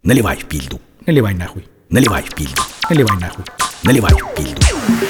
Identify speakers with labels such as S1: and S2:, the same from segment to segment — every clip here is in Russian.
S1: Наливай в пильду.
S2: Наливай нахуй.
S1: Наливай в пильду.
S2: Наливай нахуй.
S1: Наливай в пильду.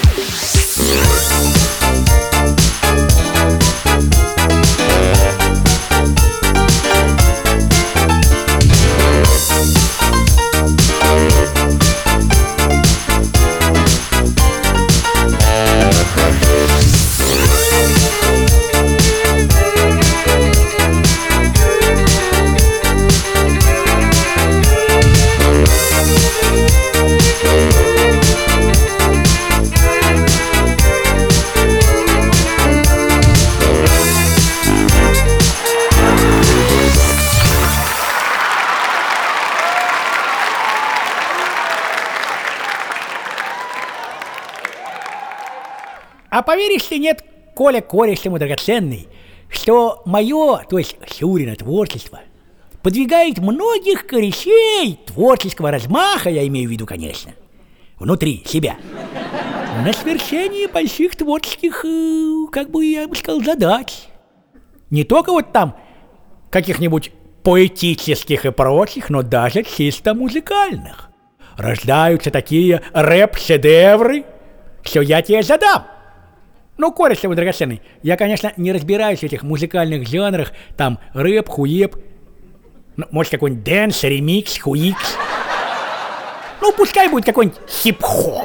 S2: А поверишь ли, нет, Коля, кореш ему драгоценный, что мое, то есть Шурина творчество, подвигает многих корешей творческого размаха, я имею в виду, конечно, внутри себя, на свершение больших творческих, как бы я бы сказал, задач. Не только вот там каких-нибудь поэтических и прочих, но даже чисто музыкальных. Рождаются такие рэп-шедевры, что я тебе задам. Ну, кореш его драгоценный, я, конечно, не разбираюсь в этих музыкальных жанрах, там рэп, хуеп, ну, может, какой-нибудь дэнс, ремикс, хуикс. Ну, пускай будет какой-нибудь хип-хоп.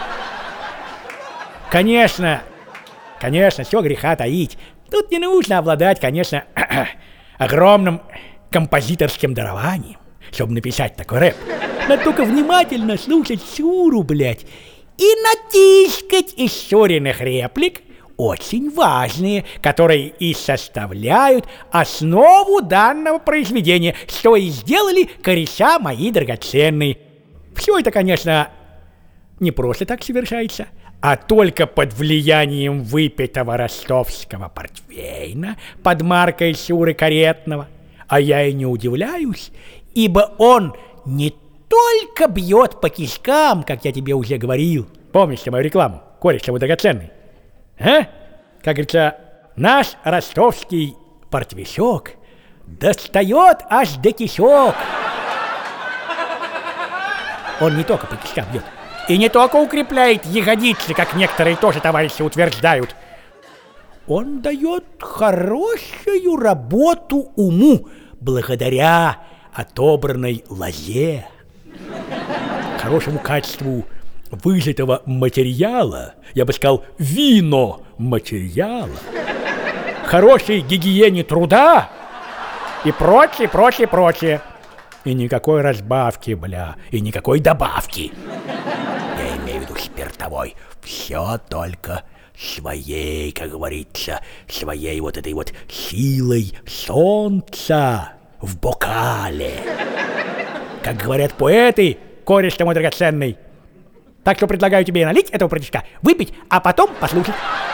S2: Конечно, все греха таить. Тут не нужно обладать, конечно, огромным композиторским дарованием, чтобы написать такой рэп. Надо только внимательно слушать Шуру, блядь, и натискать из Шуриных реплик, очень важные, которые и составляют основу данного произведения, что и сделали кореша мои драгоценные. Все это, конечно, не просто так совершается, а только под влиянием выпитого ростовского портвейна под маркой Шуры Каретного. А я и не удивляюсь, ибо он не только бьет по кишкам, как я тебе уже говорил. Помнишь ты мою рекламу, кореш его драгоценный? А? Как говорится, наш ростовский портвейшок достает аж до кишок. Он не только по кишкам бьет, и не только укрепляет ягодицы, как некоторые тоже товарищи утверждают. Он дает хорошую работу уму, благодаря отобранной лозе, хорошему качеству выжатого материала, я бы сказал, материала, хорошей гигиене труда и прочее. И никакой разбавки, бля, и никакой добавки. Я имею в виду спиртовой. Все только своей, как говорится, своей вот этой вот силой солнца в бокале. Как говорят поэты, кореш ты мой драгоценный. Так что предлагаю тебе налить этого протишка, выпить, а потом послушать.